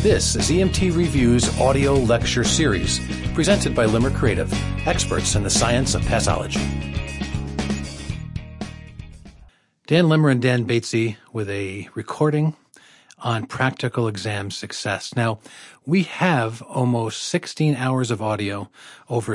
This is EMT Review's audio lecture series, presented by Limmer Creative, experts in the science of passology. Dan Limmer and Dan Batesy with a recording on practical exam success. Now, we have almost 16 hours of audio, over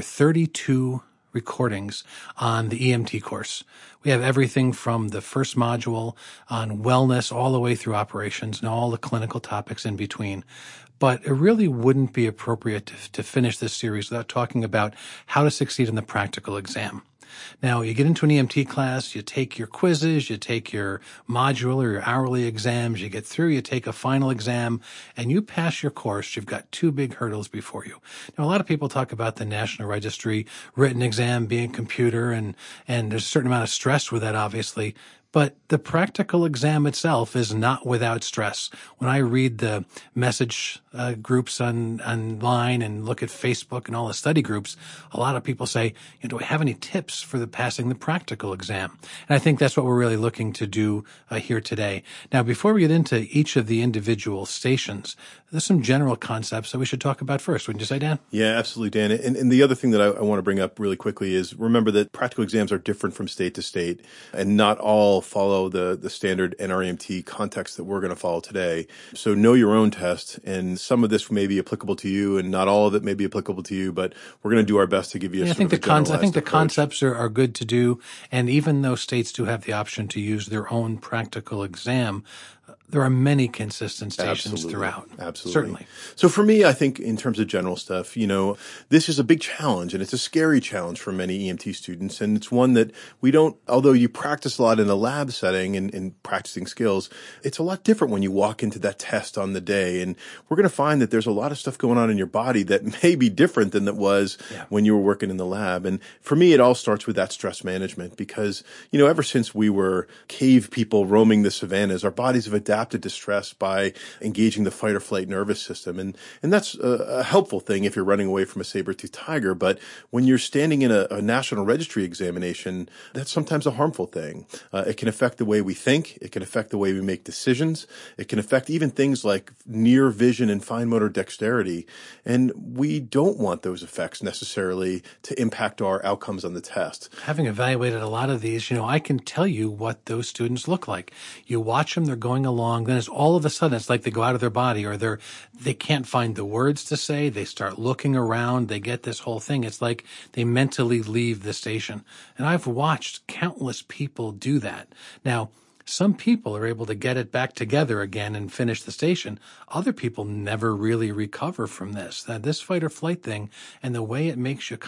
32 recordings on the EMT course. We have everything from the first module on wellness all the way through operations and all the clinical topics in between. But it really wouldn't be appropriate to finish this series without talking about how to succeed in the practical exam. Now, you get into an EMT class, you take your quizzes, you take your module or your hourly exams, you get through, you take a final exam, and you pass your course. You've got two big hurdles before you. Now, a lot of people talk about the National Registry written exam being computer, and there's a certain amount of stress with that, obviously. But the practical exam itself is not without stress. When I read the message groups online and look at Facebook and all the study groups, a lot of people say, do I have any tips for passing the practical exam? And I think that's what we're really looking to do here today. Now, before we get into each of the individual stations, there's some general concepts that we should talk about first. Wouldn't you say, Dan? Yeah, absolutely, Dan. And the other thing that I want to bring up really quickly is remember that practical exams are different from state to state, and not all follow the standard NREMT context that we're going to follow today. So know your own test, and some of this may be applicable to you, and not all of it may be applicable to you, but we're going to do our best to give you a sort of a generalized approach. I think the concepts are good to do, and even though states do have the option to use their own practical exam, there are many consistent stations throughout. Absolutely. Certainly. So for me, I think in terms of general stuff, this is a big challenge, and it's a scary challenge for many EMT students. And it's one that we don't, although you practice a lot in a lab setting and practicing skills, it's a lot different when you walk into that test on the day. And we're going to find that there's a lot of stuff going on in your body that may be different than it was when you were working in the lab. And for me, it all starts with that stress management because, ever since we were cave people roaming the savannas, our bodies have adapted to stress by engaging the fight or flight nervous system. And that's a helpful thing if you're running away from a saber-toothed tiger. But when you're standing in a national registry examination, that's sometimes a harmful thing. It can affect the way we think. It can affect the way we make decisions. It can affect even things like near vision and fine motor dexterity. And we don't want those effects necessarily to impact our outcomes on the test. Having evaluated a lot of these, I can tell you what those students look like. You watch them, they're going along. Then it's all of a sudden, it's like they go out of their body or they can't find the words to say. They start looking around. They get this whole thing. It's like they mentally leave the station. And I've watched countless people do that. Now, some people are able to get it back together again and finish the station. Other people never really recover from this. This fight or flight thing and the way it makes you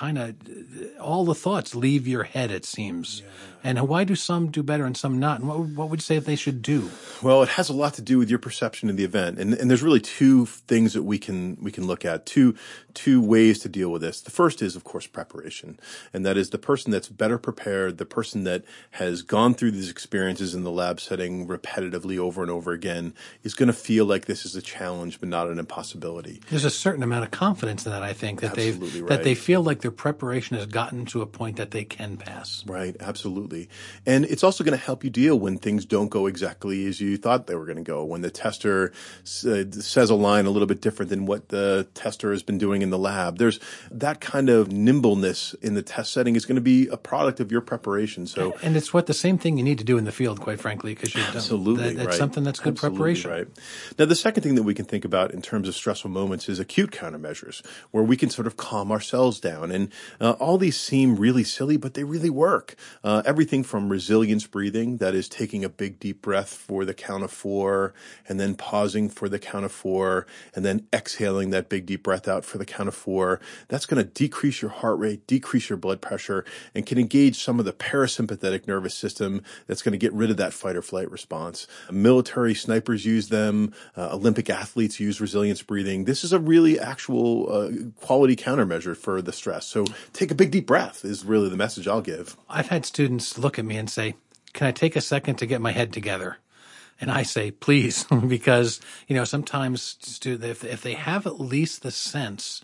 all the thoughts leave your head, it seems. Yeah. And why do some do better and some not? And what would you say that they should do? Well, it has a lot to do with your perception of the event. And there's really two things that we can look at, two ways to deal with this. The first is, of course, preparation. And that is the person that's better prepared, the person that has gone through these experiences in the lab setting repetitively over and over again is going to feel like this is a challenge but not an impossibility. There's a certain amount of confidence in that, I think, that that they feel like their preparation has gotten to a point that they can pass. Right, absolutely. And it's also going to help you deal when things don't go exactly as you thought they were going to go, when the tester says a line a little bit different than what the tester has been doing in the lab. There's that kind of nimbleness in the test setting is going to be a product of your preparation. So, and it's the same thing you need to do in the field, quite frankly, because that's something that's good preparation. Right. Now, the second thing that we can think about in terms of stressful moments is acute countermeasures, where we can sort of calm ourselves down. And all these seem really silly, but they really work. Everything from resilience breathing, that is taking a big deep breath for the count of 4, and then pausing for the count of 4, and then exhaling that big deep breath out for the count of 4. That's going to decrease your heart rate, decrease your blood pressure, and can engage some of the parasympathetic nervous system that's going to get rid of that fight or flight response. Military snipers use them. Olympic athletes use resilience breathing. This is a really actual quality countermeasure for the stress. So take a big deep breath is really the message I'll give. I've had students look at me and say, can I take a second to get my head together? And I say, please, because, sometimes if they have at least the sense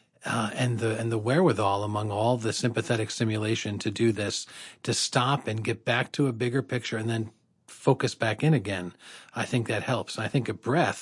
and the wherewithal among all the sympathetic stimulation to do this, to stop and get back to a bigger picture and then focus back in again, I think that helps. And I think a breath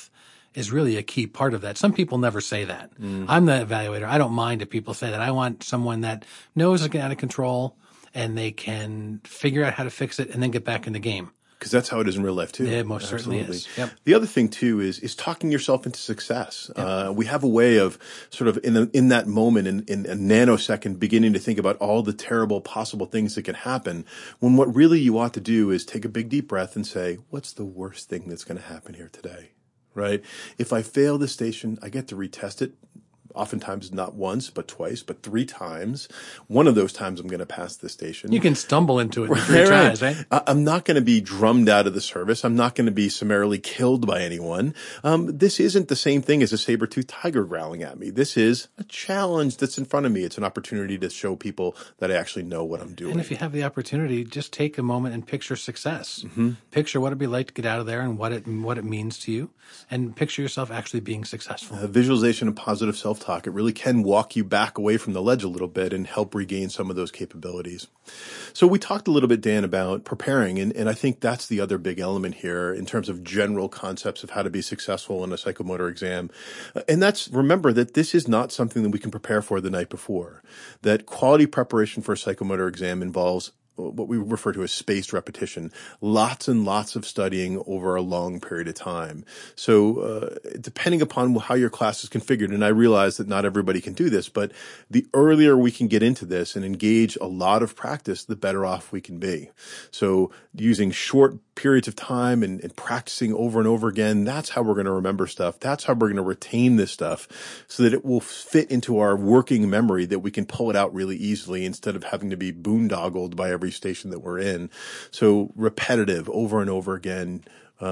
is really a key part of that. Some people never say that. I'm the evaluator. I don't mind if people say that. I want someone that knows it's out of control and they can figure out how to fix it and then get back in the game. Because that's how it is in real life too. Yeah, it most certainly is. Yep. The other thing too is talking yourself into success. Yep. We have a way of sort of in that moment, in a nanosecond, beginning to think about all the terrible possible things that can happen. When what really you ought to do is take a big deep breath and say, "What's the worst thing that's going to happen here today?" Right? If I fail this station, I get to retest it. Oftentimes not once, but twice, but 3 times. One of those times I'm going to pass the station. You can stumble into it 3 times, right? I'm not going to be drummed out of the service. I'm not going to be summarily killed by anyone. This isn't the same thing as a saber-toothed tiger growling at me. This is a challenge that's in front of me. It's an opportunity to show people that I actually know what I'm doing. And if you have the opportunity, just take a moment and picture success. Picture what it'd be like to get out of there and what it means to you, and picture yourself actually being successful. Visualization and positive self-talk. It really can walk you back away from the ledge a little bit and help regain some of those capabilities. So we talked a little bit, Dan, about preparing, and I think that's the other big element here in terms of general concepts of how to be successful in a psychomotor exam. And that's, remember that this is not something that we can prepare for the night before. That quality preparation for a psychomotor exam involves what we refer to as spaced repetition, lots and lots of studying over a long period of time. So depending upon how your class is configured, and I realize that not everybody can do this, but the earlier we can get into this and engage a lot of practice, the better off we can be. So using short periods of time and practicing over and over again, that's how we're going to remember stuff. That's how we're going to retain this stuff so that it will fit into our working memory, that we can pull it out really easily instead of having to be boondoggled by every station that we're in. So repetitive over and over again,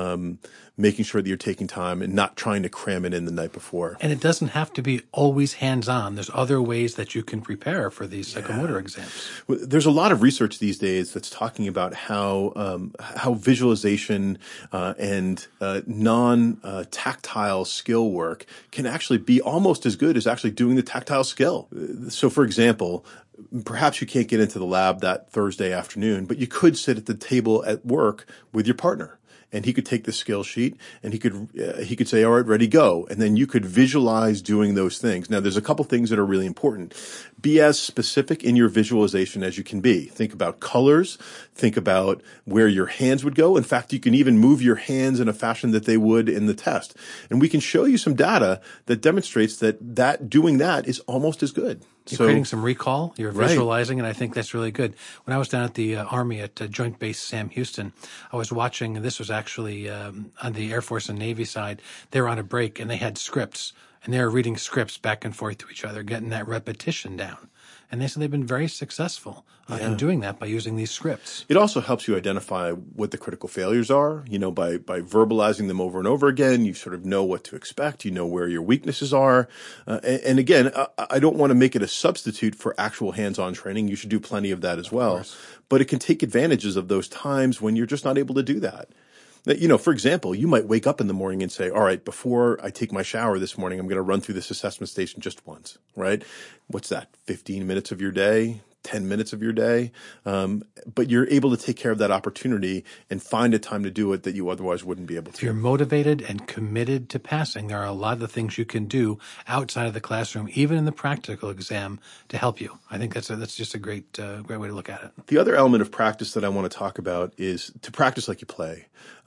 making sure that you're taking time and not trying to cram it in the night before. And it doesn't have to be always hands-on. There's other ways that you can prepare for these psychomotor exams. There's a lot of research these days that's talking about how visualization and non-tactile skill work can actually be almost as good as actually doing the tactile skill. So, for example, perhaps you can't get into the lab that Thursday afternoon, but you could sit at the table at work with your partner. And he could take the skill sheet and he could say, all right, ready, go. And then you could visualize doing those things. Now, there's a couple things that are really important. Be as specific in your visualization as you can be. Think about colors. Think about where your hands would go. In fact, you can even move your hands in a fashion that they would in the test. And we can show you some data that demonstrates that doing that is almost as good. You're creating some recall. You're visualizing, and I think that's really good. When I was down at the Army at Joint Base Sam Houston, I was watching, and this was actually on the Air Force and Navy side. They were on a break, and they had scripts, and they were reading scripts back and forth to each other, getting that repetition down. And they said they've been very successful in doing that by using these scripts. It also helps you identify what the critical failures are. You know, by verbalizing them over and over again, you sort of know what to expect. You know where your weaknesses are. And again, I don't want to make it a substitute for actual hands-on training. You should do plenty of that as well. But it can take advantages of those times when you're just not able to do that. You know, for example, you might wake up in the morning and say, all right, before I take my shower this morning, I'm going to run through this assessment station just once, right? What's that? 15 minutes of your day? 10 minutes of your day, but you're able to take care of that opportunity and find a time to do it that you otherwise wouldn't be able to. If you're motivated and committed to passing, there are a lot of things you can do outside of the classroom, even in the practical exam, to help you. I think that's just a great way to look at it. The other element of practice that I want to talk about is to practice like you play.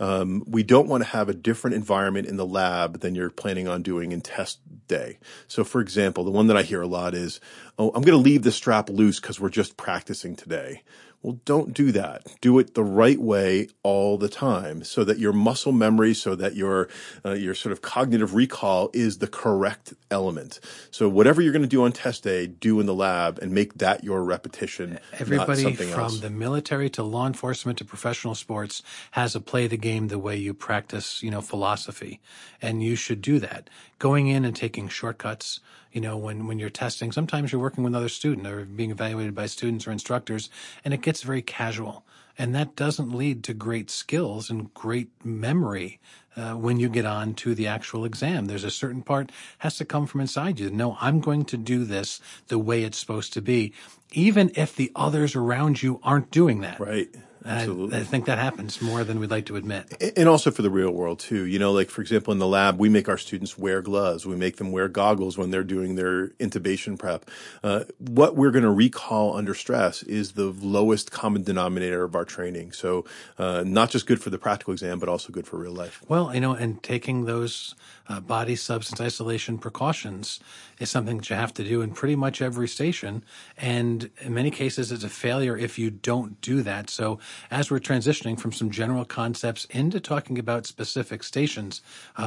We don't want to have a different environment in the lab than you're planning on doing in test day. So, for example, the one that I hear a lot is, oh, I'm going to leave the strap loose because we're just practicing today. Well, don't do that. Do it the right way all the time so that your muscle memory, so that your sort of cognitive recall is the correct element. So whatever you're going to do on test day, do in the lab and make that your repetition, Everybody not something else. From the military to law enforcement to professional sports has a play the game the way you practice, philosophy. And you should do that. Going in and taking shortcuts, when you're testing, sometimes you're working with another student or being evaluated by students or instructors, and it gets very casual. And that doesn't lead to great skills and great memory when you get on to the actual exam. There's a certain part has to come from inside you. No, I'm going to do this the way it's supposed to be, even if the others around you aren't doing that. Right. Absolutely. I think that happens more than we'd like to admit. And also for the real world too. Like for example, in the lab, we make our students wear gloves. We make them wear goggles when they're doing their intubation prep. What we're going to recall under stress is the lowest common denominator of our training. So, not just good for the practical exam, but also good for real life. Well, and taking those body substance isolation precautions is something that you have to do in pretty much every station. And in many cases, it's a failure if you don't do that. So as we're transitioning from some general concepts into talking about specific stations,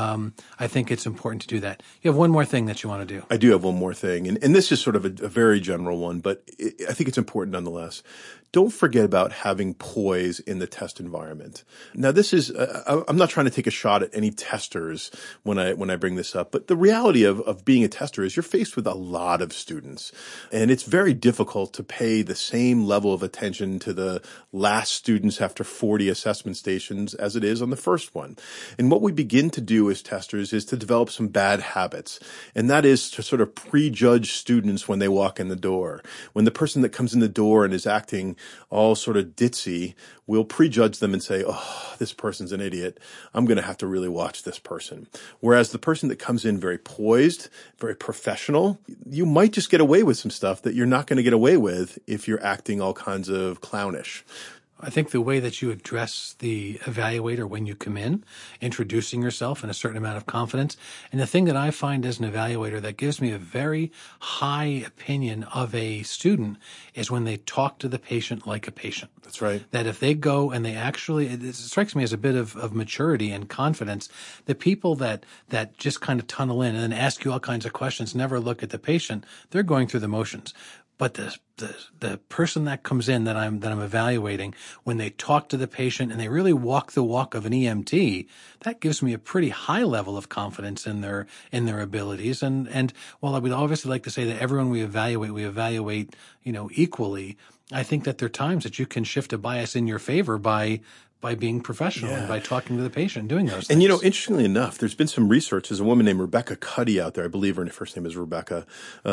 I think it's important to do that. You have one more thing that you want to do. I do have one more thing. And this is sort of a very general one, but I think it's important nonetheless. Don't forget about having poise in the test environment. Now, this is, I'm not trying to take a shot at any testers when I bring this up, but the reality of being a tester is you're faced with a lot of students, and it's very difficult to pay the same level of attention to the last students after 40 assessment stations as it is on the first one. And what we begin to do as testers is to develop some bad habits, and that is to sort of prejudge students when they walk in the door. When the person that comes in the door and is acting all sort of ditzy, we'll prejudge them and say, oh, this person's an idiot. I'm going to have to really watch this person. Whereas the person that comes in very poised, very professional, you might just get away with some stuff that you're not going to get away with if you're acting all kinds of clownish. I think the way that you address the evaluator when you come in, introducing yourself in a certain amount of confidence, and the thing that I find as an evaluator that gives me a very high opinion of a student is when they talk to the patient like a patient. That's right. That if they go and they actually, it strikes me as a bit of maturity and confidence. The people that just kind of tunnel in and then ask you all kinds of questions, never look at the patient, they're going through the motions. But the person that comes in that I'm evaluating, when they talk to the patient and they really walk the walk of an EMT, that gives me a pretty high level of confidence in their abilities. And while I would obviously like to say that everyone we evaluate, equally, I think that there are times that you can shift a bias in your favor by being professional and by talking to the patient, doing those things. And, interestingly enough, there's been some research. There's a woman named Rebecca Cuddy out there. I believe her first name is Rebecca.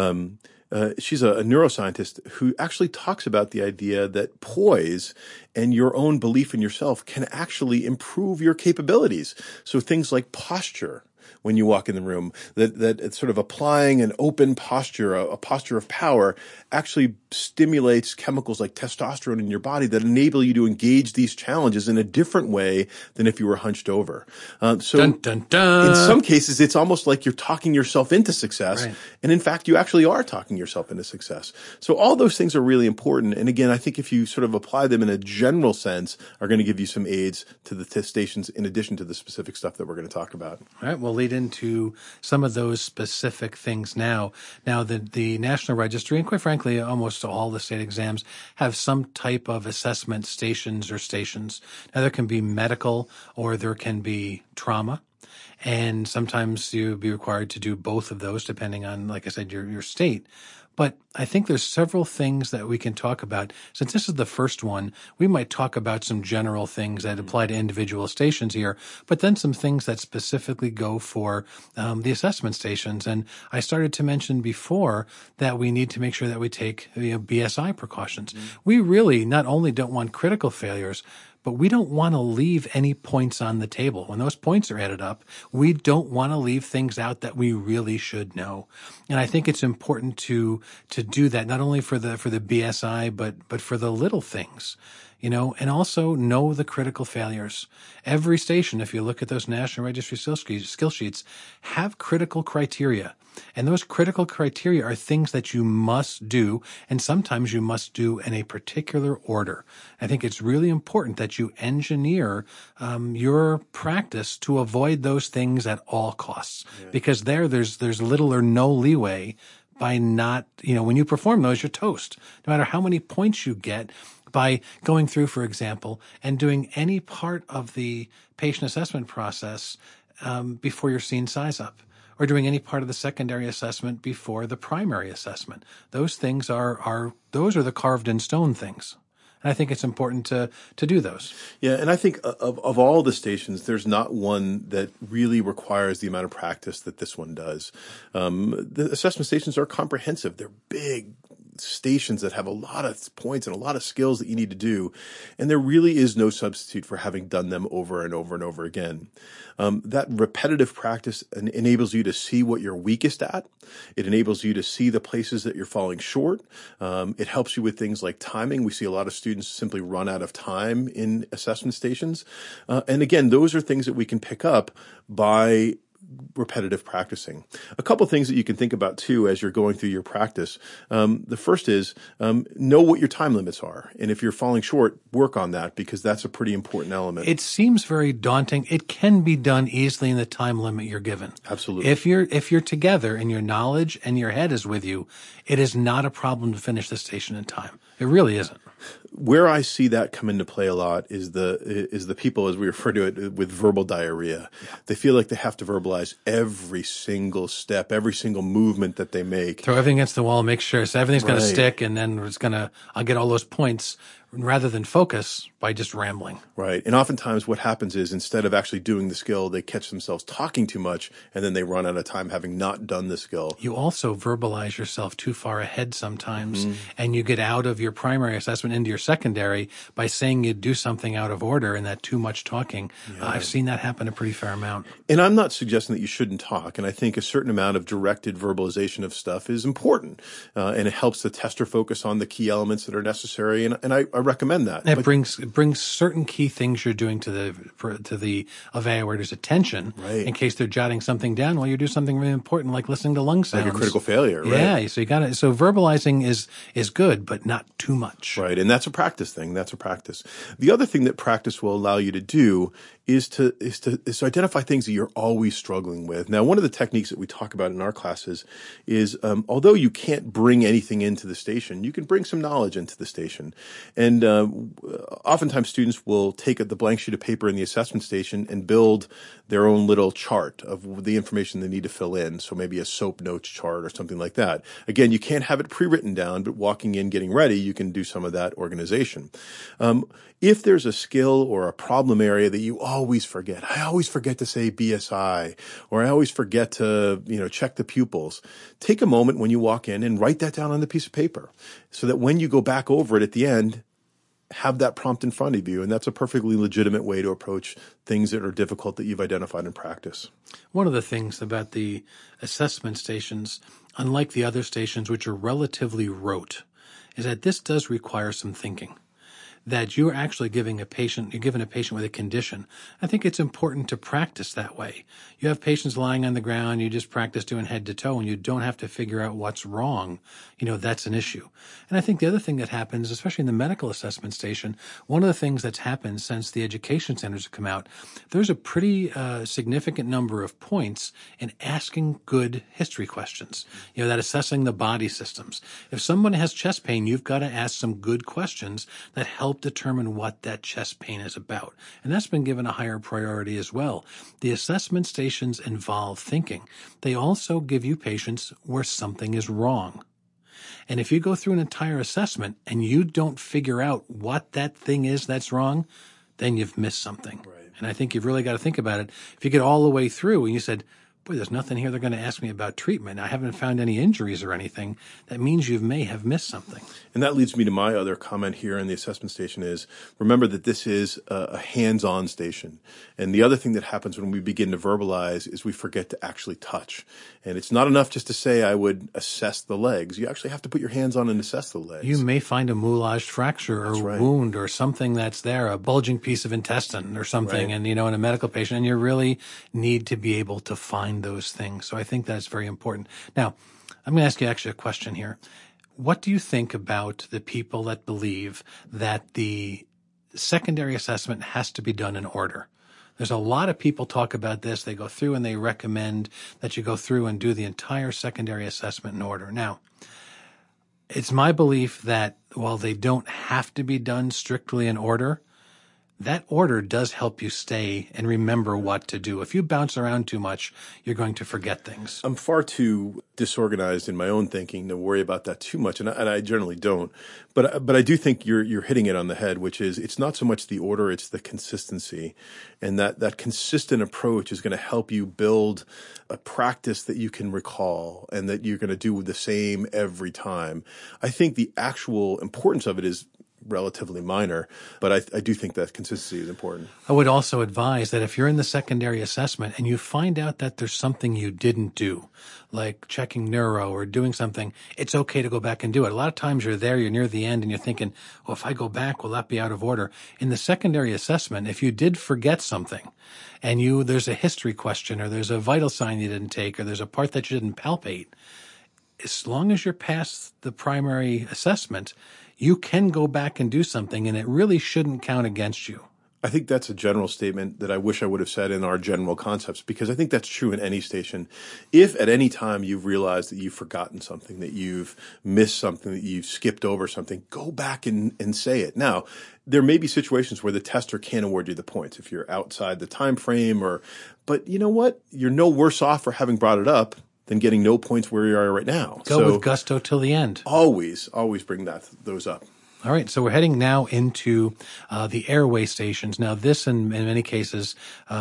She's a neuroscientist who actually talks about the idea that poise and your own belief in yourself can actually improve your capabilities. So things like posture, when you walk in the room, that it's sort of applying an open posture, a posture of power, actually stimulates chemicals like testosterone in your body that enable you to engage these challenges in a different way than if you were hunched over. So dun, dun, dun. In some cases, it's almost like you're talking yourself into success. Right. And in fact, you actually are talking yourself into success. So all those things are really important. And again, I think if you sort of apply them in a general sense, are going to give you some aids to the test stations in addition to the specific stuff that we're going to talk about. All right, we'll lead into some of those specific things now. Now, the National Registry, and quite frankly, almost all the state exams, have some type of assessment stations or stations. Now, there can be medical or there can be trauma. And sometimes you'll be required to do both of those, depending on, like I said, your state. But I think there's several things that we can talk about. Since this is the first one, we might talk about some general things that apply to individual stations here, but then some things that specifically go for the assessment stations. And I started to mention before that we need to make sure that we take BSI precautions. Mm-hmm. We really not only don't want critical failures, but we don't want to leave any points on the table. When those points are added up, we don't want to leave things out that we really should know. And I think it's important to do that, not only for the BSI, but for the little things, and also know the critical failures. Every station, if you look at those National Registry skill sheets, have critical criteria. And those critical criteria are things that you must do, and sometimes you must do in a particular order. I think it's really important that you engineer your practice to avoid those things at all costs, because there's little or no leeway by not, when you perform those, you're toast. No matter how many points you get by going through, for example, and doing any part of the patient assessment process before you're seeing size up, or doing any part of the secondary assessment before the primary assessment. Those things are the carved in stone things. And I think it's important to do those. Yeah, and I think of all the stations, there's not one that really requires the amount of practice that this one does. The assessment stations are comprehensive. They're big stations that have a lot of points and a lot of skills that you need to do. And there really is no substitute for having done them over and over and over again. That repetitive practice enables you to see what you're weakest at. It enables you to see the places that you're falling short. It helps you with things like timing. We see a lot of students simply run out of time in assessment stations. And again, those are things that we can pick up by repetitive practicing. A couple things that you can think about too as you're going through your practice. The first is know what your time limits are, and if you're falling short, work on that, because that's a pretty important element. It seems very daunting. It can be done easily in the time limit you're given. Absolutely. If you're together and your knowledge and your head is with you, it is not a problem to finish the station in time. It really isn't. Where I see that come into play a lot is the people, as we refer to it, with verbal diarrhea. Yeah. They feel like they have to verbalize every single step, every single movement that they make. Throw everything against the wall, make sure so everything's going to stick, and then I'll get all those points, rather than focus by just rambling. Right. And oftentimes what happens is, instead of actually doing the skill, they catch themselves talking too much, and then they run out of time having not done the skill. You also verbalize yourself too far ahead sometimes, and you get out of your primary assessment into your secondary by saying you do something out of order and that too much talking. Yeah. I've seen that happen a pretty fair amount. And I'm not suggesting that you shouldn't talk, and I think a certain amount of directed verbalization of stuff is important, and it helps the tester focus on the key elements that are necessary, and I recommend that. It brings certain key things you're doing to the evaluator's attention, right, in case they're jotting something down while you do something really important, like listening to lung sounds. Like a critical failure, right? Yeah, so verbalizing is good, but not too much. Right, and that's a practice thing. That's a practice. The other thing that practice will allow you to do is to identify things that you're always struggling with. Now, one of the techniques that we talk about in our classes is, although you can't bring anything into the station, you can bring some knowledge into the station. And oftentimes students will take the blank sheet of paper in the assessment station and build their own little chart of the information they need to fill in. So maybe a SOAP notes chart or something like that. Again, you can't have it pre-written down, but walking in, getting ready, you can do some of that organization. If there's a skill or a problem area that you always forget, I always forget to say BSI, or I always forget to, check the pupils. Take a moment when you walk in and write that down on the piece of paper, so that when you go back over it at the end, have that prompt in front of you. And that's a perfectly legitimate way to approach things that are difficult that you've identified in practice. One of the things about the assessment stations, unlike the other stations, which are relatively rote, is that this does require some thinking. That you're actually giving a patient with a condition. I think it's important to practice that way. You have patients lying on the ground, you just practice doing head to toe, and you don't have to figure out what's wrong. That's an issue. And I think the other thing that happens, especially in the medical assessment station, one of the things that's happened since the education centers have come out, there's a pretty significant number of points in asking good history questions. That assessing the body systems. If someone has chest pain, you've got to ask some good questions that help determine what that chest pain is about. And that's been given a higher priority as well. The assessment stations involve thinking. They also give you patients where something is wrong. And if you go through an entire assessment and you don't figure out what that thing is that's wrong, then you've missed something. Right. And I think you've really got to think about it. If you get all the way through and you said, boy, there's nothing here they're going to ask me about treatment, I haven't found any injuries or anything, that means you may have missed something. And that leads me to my other comment here in the assessment station is, remember that this is a hands-on station. And the other thing that happens when we begin to verbalize is we forget to actually touch. And it's not enough just to say, I would assess the legs. You actually have to put your hands on and assess the legs. You may find a moulaged fracture or wound or something that's there, a bulging piece of intestine or something, and in a medical patient, and you really need to be able to find those things. So I think that's very important. Now, I'm going to ask you actually a question here. What do you think about the people that believe that the secondary assessment has to be done in order? There's a lot of people talk about this. They go through and they recommend that you go through and do the entire secondary assessment in order. Now, it's my belief that while they don't have to be done strictly in order, that order does help you stay and remember what to do. If you bounce around too much, you're going to forget things. I'm far too disorganized in my own thinking to worry about that too much, and I generally don't. But I do think you're hitting it on the head, which is it's not so much the order, it's the consistency, and that consistent approach is going to help you build a practice that you can recall and that you're going to do the same every time. I think the actual importance of it is relatively minor, but I do think that consistency is important. I would also advise that if you're in the secondary assessment and you find out that there's something you didn't do, like checking neuro or doing something, it's okay to go back and do it. A lot of times you're there, you're near the end, and you're thinking, oh, if I go back, will that be out of order? In the secondary assessment, if you did forget something and there's a history question or there's a vital sign you didn't take or there's a part that you didn't palpate, as long as you're past the primary assessment, you can go back and do something, and it really shouldn't count against you. I think that's a general statement that I wish I would have said in our general concepts, because I think that's true in any station. If at any time you've realized that you've forgotten something, that you've missed something, that you've skipped over something, go back and say it. Now, there may be situations where the tester can't award you the points if you're outside the time frame, but you know what? You're no worse off for having brought it up than getting no points where you are right now. Go with gusto till the end. Always bring those up. All right, so we're heading now into the airway stations. Now, this in many cases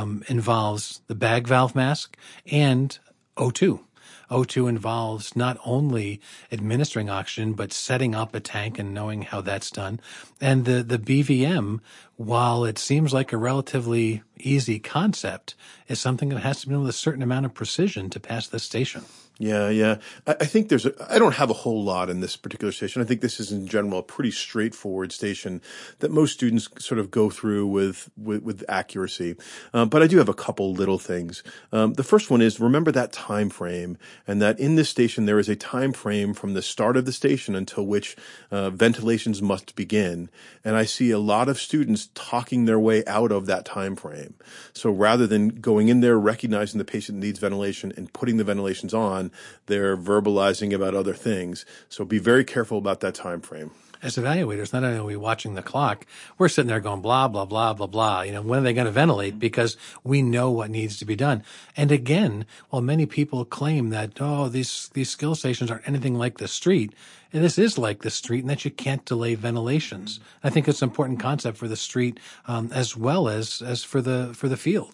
involves the bag valve mask and O2. O2 involves not only administering oxygen, but setting up a tank and knowing how that's done. And the BVM, while it seems like a relatively easy concept, is something that has to be done with a certain amount of precision to pass the station. Yeah. I think I don't have a whole lot in this particular station. I think this is in general a pretty straightforward station that most students sort of go through with accuracy. But I do have a couple little things. The first one is remember that time frame, and that in this station there is a time frame from the start of the station until which ventilations must begin. And I see a lot of students talking their way out of that time frame. So rather than going in there, recognizing the patient needs ventilation and putting the ventilations on, they're verbalizing about other things. So be very careful about that time frame. As evaluators, not only are we watching the clock, we're sitting there going blah, blah, blah, blah, blah. When are they going to ventilate? Because we know what needs to be done. And again, while many people claim that, these skill stations aren't anything like the street, and this is like the street, and that you can't delay ventilations. I think it's an important concept for the street, as well as for the field.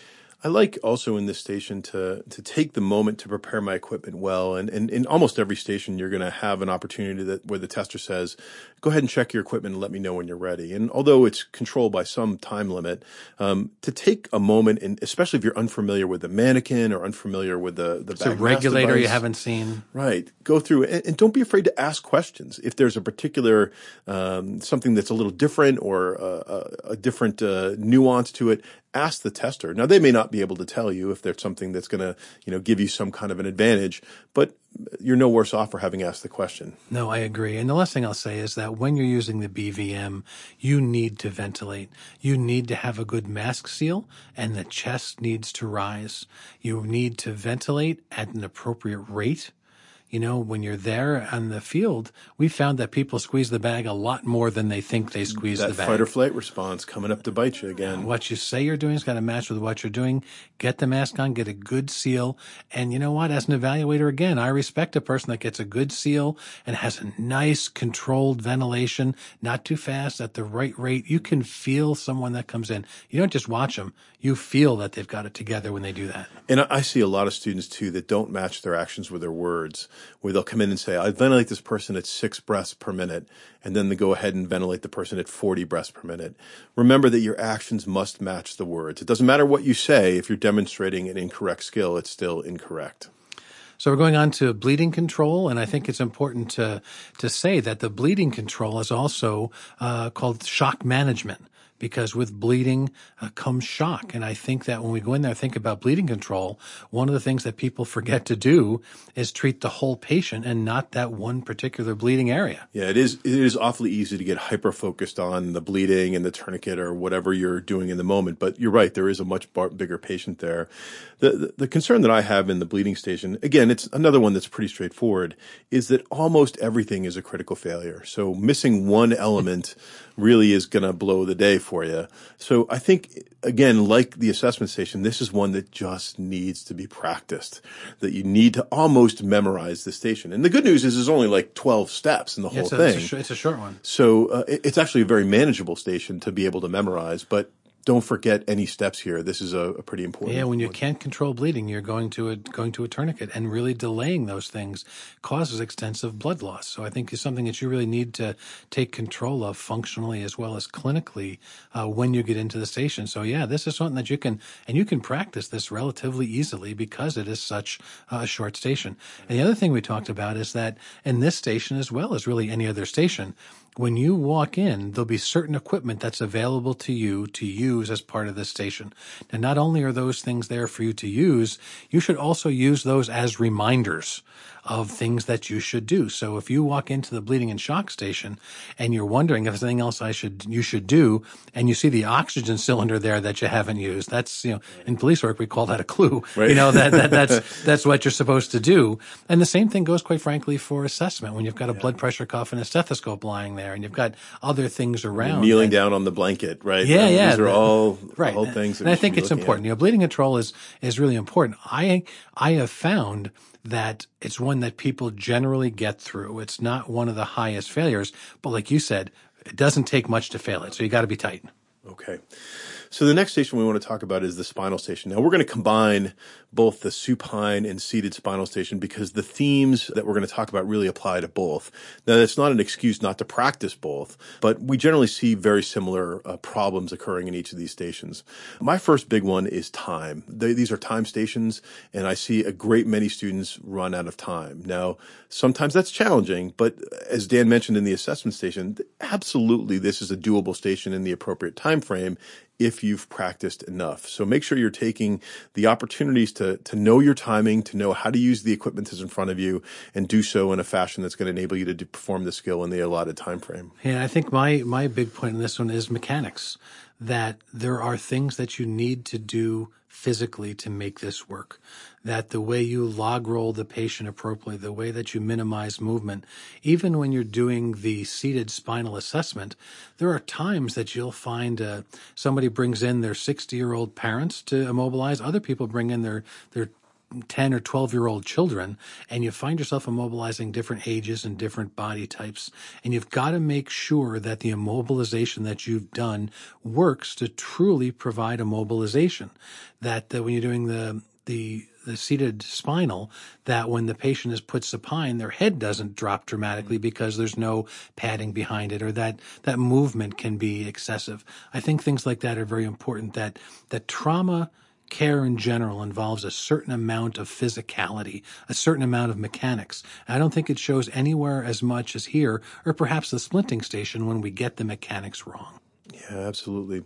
I like also in this station to take the moment to prepare my equipment well. And in almost every station, you're going to have an opportunity where the tester says, go ahead and check your equipment and let me know when you're ready. And although it's controlled by some time limit, to take a moment, and especially if you're unfamiliar with the mannequin or unfamiliar with the bag regulator device, you haven't seen. Right. Go through and don't be afraid to ask questions. If there's a particular something that's a little different or a different nuance to it, ask the tester. Now, they may not be able to tell you if there's something that's going to, give you some kind of an advantage, but you're no worse off for having asked the question. No, I agree. And the last thing I'll say is that when you're using the BVM, you need to ventilate. You need to have a good mask seal, and the chest needs to rise. You need to ventilate at an appropriate rate. When you're there on the field, we found that people squeeze the bag a lot more than they think they squeeze the bag. That fight or flight response coming up to bite you again. What you say you're doing has got to match with what you're doing. Get the mask on, get a good seal. And you know what? As an evaluator, again, I respect a person that gets a good seal and has a nice controlled ventilation, not too fast, at the right rate. You can feel someone that comes in. You don't just watch them. You feel that they've got it together when they do that. And I see a lot of students, too, that don't match their actions with their words, where they'll come in and say, I ventilate this person at 6 breaths per minute, and then they go ahead and ventilate the person at 40 breaths per minute. Remember that your actions must match the words. It doesn't matter what you say. If you're demonstrating an incorrect skill, it's still incorrect. So we're going on to bleeding control, and I think it's important to say that the bleeding control is also called shock management, because with bleeding comes shock. And I think that when we go in there and think about bleeding control, one of the things that people forget to do is treat the whole patient and not that one particular bleeding area. Yeah, it is awfully easy to get hyper-focused on the bleeding and the tourniquet or whatever you're doing in the moment. But you're right, there is a much bigger patient there. The concern that I have in the bleeding station, again, it's another one that's pretty straightforward, is that almost everything is a critical failure. So missing one element really is going to blow the day for you. So I think, again, like the assessment station, this is one that just needs to be practiced, that you need to almost memorize the station. And the good news is there's only like 12 steps in the whole thing. It's a short one. So it's actually a very manageable station to be able to memorize, but don't forget any steps here. This is a pretty important. Yeah, when you can't control bleeding, you're going to a tourniquet, and really delaying those things causes extensive blood loss. So I think it's something that you really need to take control of functionally as well as clinically when you get into the station. So yeah, this is something that you can practice this relatively easily because it is such a short station. And the other thing we talked about is that in this station, as well as really any other station, when you walk in, there'll be certain equipment that's available to you to use as part of this station. And not only are those things there for you to use, you should also use those as reminders of things that you should do. So if you walk into the bleeding and shock station and you're wondering if there's anything else you should do, and you see the oxygen cylinder there that you haven't used, that's, in police work, we call that a clue. Right. That's what you're supposed to do. And the same thing goes, quite frankly, for assessment. When you've got a blood pressure cuff and a stethoscope lying there, and you've got other things around. Kneeling down on the blanket, right? Yeah. These are all right. things that and I think it's important. Bleeding control is really important. I have found that it's one that people generally get through. It's not one of the highest failures, but like you said, it doesn't take much to fail it. So you got to be tight. Okay. So the next station we want to talk about is the spinal station. Now we're going to combine both the supine and seated spinal station because the themes that we're going to talk about really apply to both. Now that's not an excuse not to practice both, but we generally see very similar problems occurring in each of these stations. My first big one is time. These are time stations, and I see a great many students run out of time. Now, sometimes that's challenging, but as Dan mentioned in the assessment station, absolutely this is a doable station in the appropriate time frame if you've practiced enough. So make sure you're taking the opportunities to know your timing, to know how to use the equipment that's in front of you, and do so in a fashion that's going to enable you to perform the skill in the allotted time frame. Yeah, I think my big point in this one is mechanics, that there are things that you need to do physically to make this work, that the way you log roll the patient appropriately, the way that you minimize movement, even when you're doing the seated spinal assessment, there are times that you'll find somebody brings in their 60-year-old parents to immobilize. Other people bring in their 10 or 12-year-old children, and you find yourself immobilizing different ages and different body types. And you've got to make sure that the immobilization that you've done works to truly provide immobilization. That when you're doing the seated spinal, that when the patient is put supine, their head doesn't drop dramatically because there's no padding behind it, or that movement can be excessive. I think things like that are very important, that trauma care in general involves a certain amount of physicality, a certain amount of mechanics. I don't think it shows anywhere as much as here, or perhaps the splinting station, when we get the mechanics wrong. Yeah, absolutely.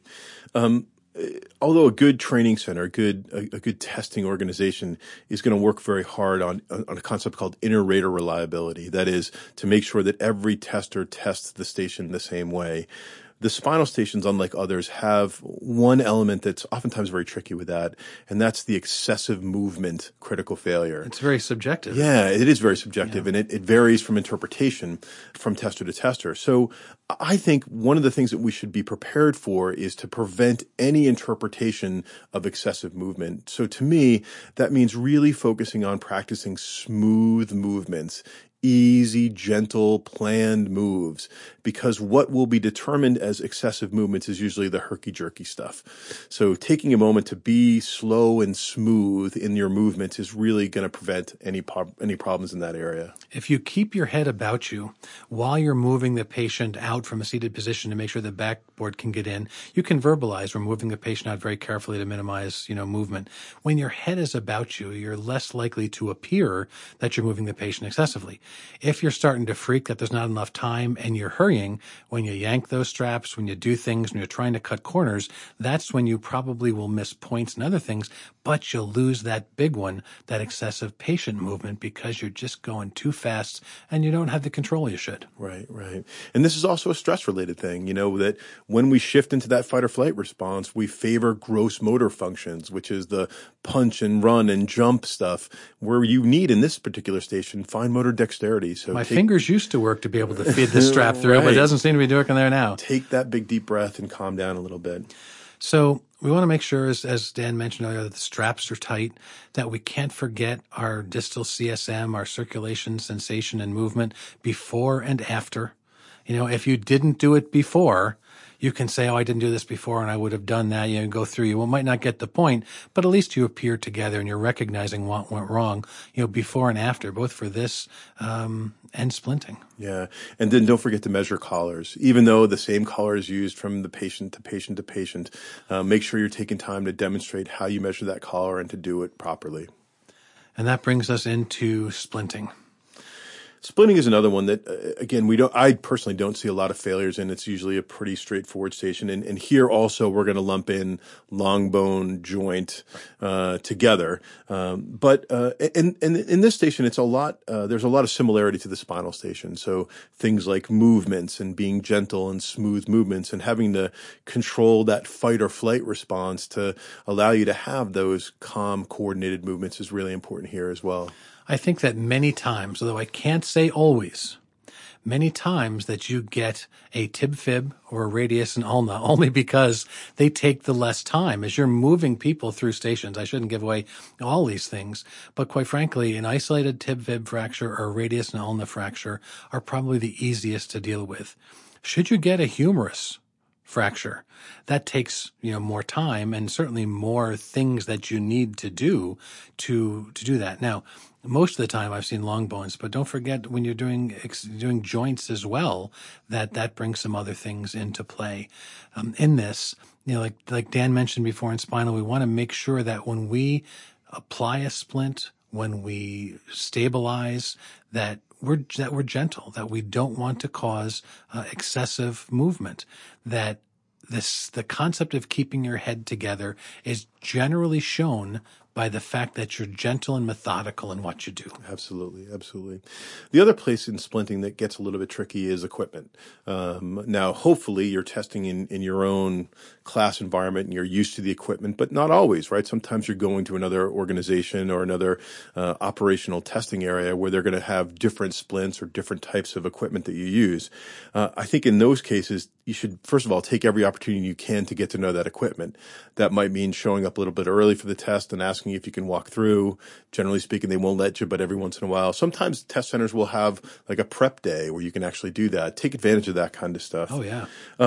Although a good training center, a good testing organization is going to work very hard on a concept called inter-rater reliability. That is, to make sure that every tester tests the station the same way. The spinal stations, unlike others, have one element that's oftentimes very tricky with that, and that's the excessive movement critical failure. It's very subjective. Yeah, it is very subjective, and it varies from interpretation from tester to tester. So I think one of the things that we should be prepared for is to prevent any interpretation of excessive movement. So to me, that means really focusing on practicing smooth movements, easy, gentle, planned moves, because what will be determined as excessive movements is usually the herky-jerky stuff. So taking a moment to be slow and smooth in your movements is really going to prevent any problems in that area. If you keep your head about you while you're moving the patient out from a seated position to make sure the backboard can get in, you can verbalize, we're moving the patient out very carefully to minimize, movement. When your head is about you, you're less likely to appear that you're moving the patient excessively. If you're starting to freak that there's not enough time and you're hurrying, when you yank those straps, when you do things, when you're trying to cut corners, that's when you probably will miss points and other things, but you'll lose that big one, that excessive patient movement, because you're just going too fast and you don't have the control you should. Right. And this is also a stress-related thing, that when we shift into that fight or flight response, we favor gross motor functions, which is the punch and run and jump stuff, where you need, in this particular station, fine motor dexterity dexterity. So my fingers used to work to be able to feed the strap through, Right. but it doesn't seem to be working there now. Take that big deep breath and calm down a little bit. So we want to make sure, as Dan mentioned earlier, that the straps are tight, that we can't forget our distal CSM, our circulation, sensation, and movement before and after. You know, if you didn't do it before, you can say, oh, I didn't do this before and I would have done that. You know, go through. You might not get the point, but at least you appear together and you're recognizing what went wrong, you know, before and after, both for this and splinting. Yeah. And then don't forget to measure collars. Even though the same collar is used from the patient to patient to patient, make sure you're taking time to demonstrate how you measure that collar and to do it properly. And that brings us into splinting. Splinting is another one that, again, I personally don't see a lot of failures in. It's usually a pretty straightforward station. And here also we're going to lump in long bone joint, together. But in this station, it's there's a lot of similarity to the spinal station. So things like movements and being gentle and smooth movements and having to control that fight or flight response to allow you to have those calm, coordinated movements is really important here as well. I think that many times, although I can't say always, many times that you get a tib fib or a radius and ulna only because they take the less time as you're moving people through stations. I shouldn't give away all these things, but quite frankly, an isolated tib fib fracture or a radius and ulna fracture are probably the easiest to deal with. Should you get a humerus fracture, that takes, you know, more time and certainly more things that you need to do to do that. Now, most of the time I've seen long bones, but don't forget when you're doing joints as well, that brings some other things into play. In this, you know, like Dan mentioned before in spinal, we want to make sure that when we apply a splint, when we stabilize, that we're gentle, that we don't want to cause excessive movement, that the concept of keeping your head together is generally shown by the fact that you're gentle and methodical in what you do. Absolutely, absolutely. The other place in splinting that gets a little bit tricky is equipment. Now, hopefully you're testing in your own class environment and you're used to the equipment, but not always, right? Sometimes you're going to another organization or another operational testing area where they're going to have different splints or different types of equipment that you use. I think in those cases, you should, first of all, take every opportunity you can to get to know that equipment. That might mean showing up a little bit early for the test and asking if you can walk through. Generally speaking, they won't let you, but every once in a while, sometimes test centers will have like a prep day where you can actually do that. Take advantage of that kind of stuff. Oh, yeah.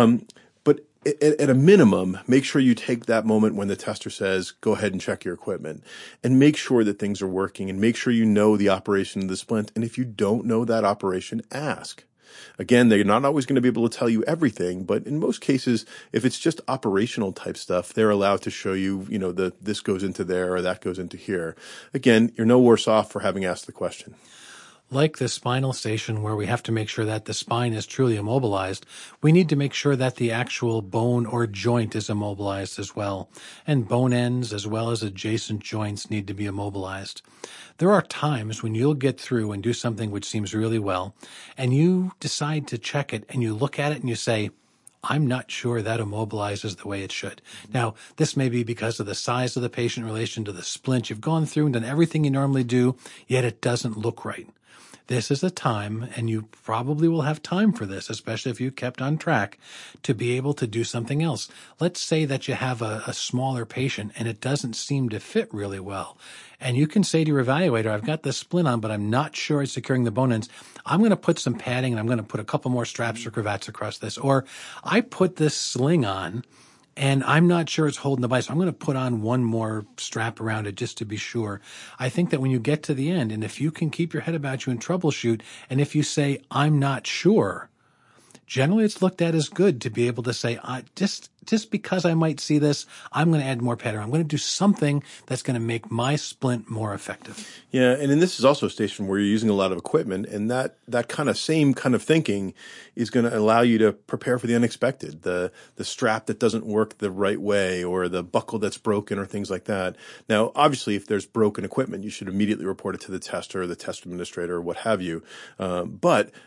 But at a minimum, make sure you take that moment when the tester says, go ahead and check your equipment and make sure that things are working and make sure you know the operation of the splint. And if you don't know that operation, ask. Again, they're not always going to be able to tell you everything, but in most cases, if it's just operational type stuff, they're allowed to show you, you know, this goes into there or that goes into here. Again, you're no worse off for having asked the question. Like the spinal station where we have to make sure that the spine is truly immobilized, we need to make sure that the actual bone or joint is immobilized as well. And bone ends as well as adjacent joints need to be immobilized. There are times when you'll get through and do something which seems really well, and you decide to check it and you look at it and you say, I'm not sure that immobilizes the way it should. Now, this may be because of the size of the patient in relation to the splint. You've gone through and done everything you normally do, yet it doesn't look right. This is a time, and you probably will have time for this, especially if you kept on track, to be able to do something else. Let's say that you have a smaller patient and it doesn't seem to fit really well. And you can say to your evaluator, I've got this splint on, but I'm not sure it's securing the bone ends. I'm going to put some padding and I'm going to put a couple more straps or cravats across this. Or I put this sling on and I'm not sure it's holding the bite, so I'm going to put on one more strap around it just to be sure. I think that when you get to the end, and if you can keep your head about you and troubleshoot, and if you say, I'm not sure, generally it's looked at as good to be able to say, just because I might see this, I'm going to add more pattern. I'm going to do something that's going to make my splint more effective. Yeah, and then this is also a station where you're using a lot of equipment, and that kind of same kind of thinking is going to allow you to prepare for the unexpected, the strap that doesn't work the right way or the buckle that's broken or things like that. Now, obviously, if there's broken equipment, you should immediately report it to the tester or the test administrator or what have you. But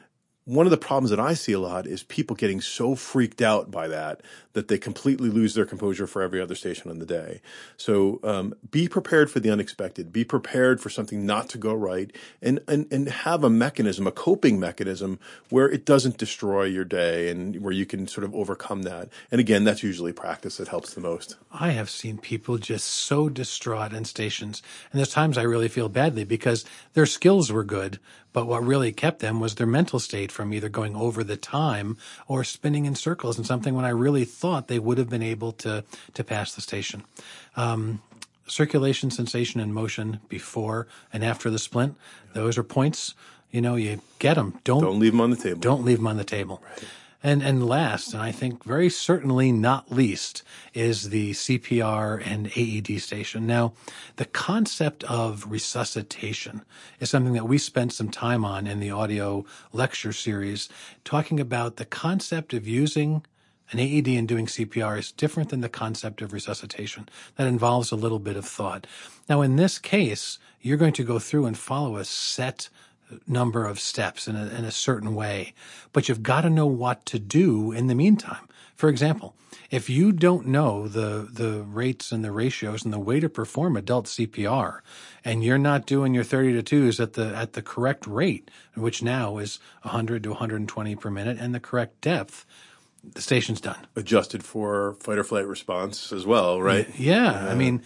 one of the problems that I see a lot is people getting so freaked out by that they completely lose their composure for every other station on the day. So be prepared for the unexpected. Be prepared for something not to go right, and have a mechanism, a coping mechanism, where it doesn't destroy your day and where you can sort of overcome that. And again, that's usually practice that helps the most. I have seen people just so distraught in stations, and there's times I really feel badly because their skills were good, but what really kept them was their mental state from either going over the time or spinning in circles in something when I really thought they would have been able to pass the station. Circulation, sensation, and motion before and after the splint, those are points. You get them. Don't leave them on the table. Don't leave them on the table. Right. And last, and I think very certainly not least, is the CPR and AED station. Now, the concept of resuscitation is something that we spent some time on in the audio lecture series, talking about the concept of using an AED and doing CPR is different than the concept of resuscitation. That involves a little bit of thought. Now, in this case, you're going to go through and follow a set number of steps in a certain way, but you've got to know what to do in the meantime. For example, if you don't know the rates and the ratios and the way to perform adult CPR, and you're not doing your 30 to 2s at the correct rate, which now is 100 to 120 per minute, and the correct depth, the station's done. Adjusted for fight or flight response as well, right? Yeah. I mean,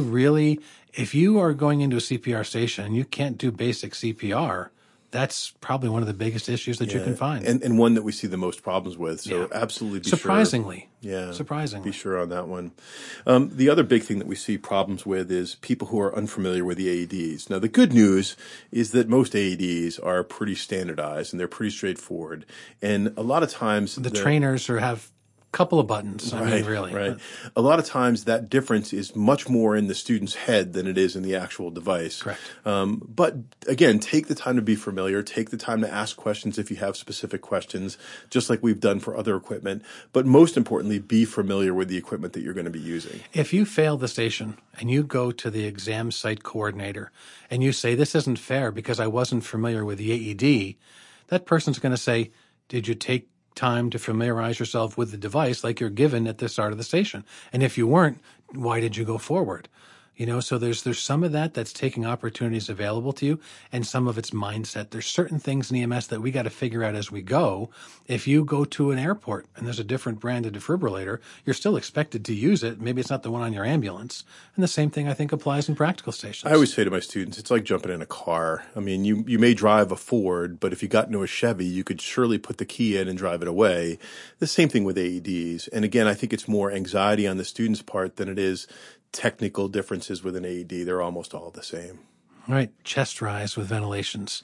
if you are going into a CPR station and you can't do basic CPR, that's probably one of the biggest issues that you can find. And one that we see the most problems with. So absolutely be Surprisingly. sure. Yeah. Surprisingly. Be sure on that one. The other big thing that we see problems with is people who are unfamiliar with the AEDs. Now, the good news is that most AEDs are pretty standardized and they're pretty straightforward. And a lot of times the trainers have couple of buttons. I mean, really. Right. A lot of times that difference is much more in the student's head than it is in the actual device. Correct. But again, take the time to be familiar. Take the time to ask questions if you have specific questions, just like we've done for other equipment. But most importantly, be familiar with the equipment that you're going to be using. If you fail the station and you go to the exam site coordinator and you say, this isn't fair because I wasn't familiar with the AED, that person's going to say, did you take time to familiarize yourself with the device like you're given at the start of the station? And if you weren't, why did you go forward? So there's some of that's taking opportunities available to you, and some of it's mindset. There's certain things in EMS that we got to figure out as we go. If you go to an airport and there's a different brand of defibrillator, you're still expected to use it. Maybe it's not the one on your ambulance. And the same thing I think applies in practical stations. I always say to my students, it's like jumping in a car. I mean, you may drive a Ford, but if you got into a Chevy, you could surely put the key in and drive it away. The same thing with AEDs. And again, I think it's more anxiety on the student's part than it is technical differences with an AED. They're almost all the same. Right. Chest rise with ventilations.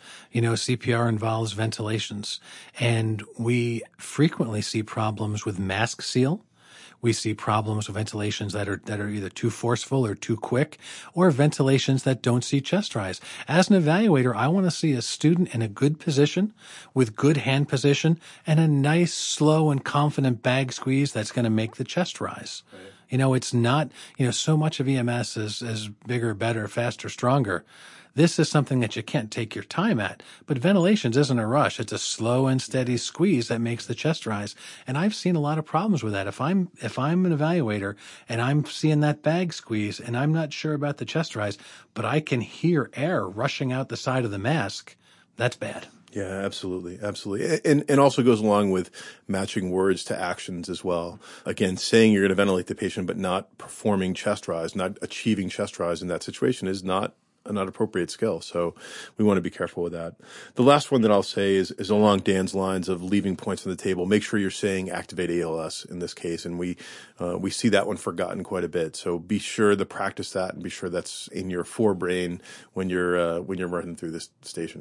CPR involves ventilations, and we frequently see problems with mask seal. We see problems with ventilations that are either too forceful or too quick, or ventilations that don't see chest rise. As an evaluator, I want to see a student in a good position with good hand position and a nice, slow, and confident bag squeeze that's going to make the chest rise. Right. It's not, so much of EMS is bigger, better, faster, stronger. This is something that you can't take your time at. But ventilations isn't a rush. It's a slow and steady squeeze that makes the chest rise. And I've seen a lot of problems with that. If I'm an evaluator and I'm seeing that bag squeeze and I'm not sure about the chest rise, but I can hear air rushing out the side of the mask, that's bad. Yeah, absolutely. Absolutely. And also goes along with matching words to actions as well. Again, saying you're going to ventilate the patient, but not performing chest rise, not achieving chest rise in that situation is not an appropriate skill. So we want to be careful with that. The last one that I'll say is along Dan's lines of leaving points on the table. Make sure you're saying activate ALS in this case. And we see that one forgotten quite a bit. So be sure to practice that and be sure that's in your forebrain when you're running through this station.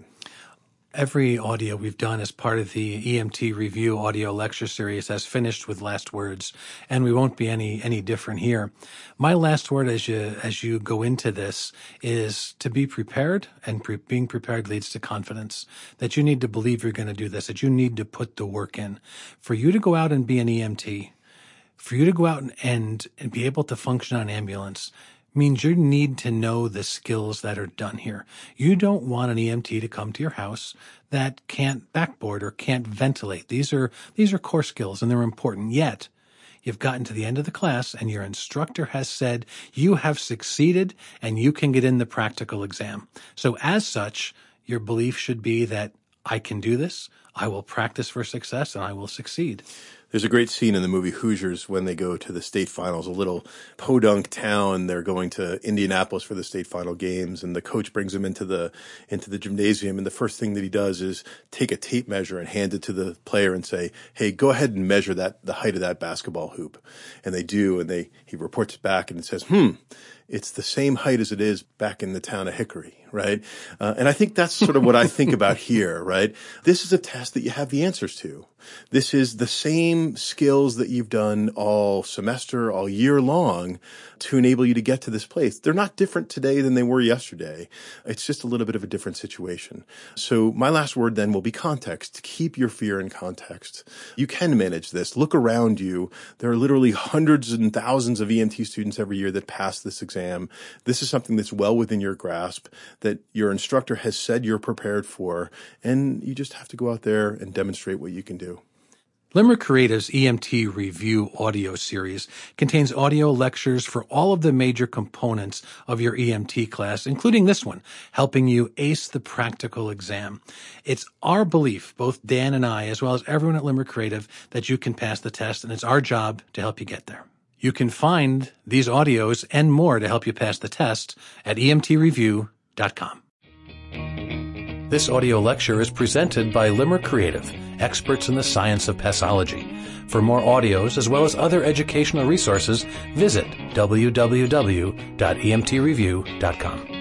Every audio we've done as part of the EMT Review audio lecture series has finished with last words, and we won't be any different here. My last word as you go into this is to be prepared, and being prepared leads to confidence, that you need to believe you're going to do this, that you need to put the work in. For you to go out and be an EMT, for you to go out and be able to function on ambulance, means you need to know the skills that are done here. You don't want an EMT to come to your house that can't backboard or can't ventilate. These are core skills, and they're important. Yet, you've gotten to the end of the class and your instructor has said you have succeeded and you can get in the practical exam. So as such, your belief should be that I can do this, I will practice for success, and I will succeed. There's a great scene in the movie Hoosiers when they go to the state finals, a little podunk town. They're going to Indianapolis for the state final games, and the coach brings them into the gymnasium. And the first thing that he does is take a tape measure and hand it to the player and say, "Hey, go ahead and measure the height of that basketball hoop." And they do, and he reports back and it says, it's the same height as it is back in the town of Hickory, right? And I think that's sort of what I think about here, right? This is a test that you have the answers to. This is the same skills that you've done all semester, all year long to enable you to get to this place. They're not different today than they were yesterday. It's just a little bit of a different situation. So my last word then will be context. Keep your fear in context. You can manage this. Look around you. There are literally hundreds and thousands of EMT students every year that pass this exam. This is something that's well within your grasp, that your instructor has said you're prepared for, and you just have to go out there and demonstrate what you can do. Limerick Creative's EMT Review audio series contains audio lectures for all of the major components of your EMT class, including this one, helping you ace the practical exam. It's our belief, both Dan and I, as well as everyone at Limerick Creative, that you can pass the test, and it's our job to help you get there. You can find these audios and more to help you pass the test at emtreview.com. This audio lecture is presented by Limerick Creative, experts in the science of passology. For more audios as well as other educational resources, visit www.emtreview.com.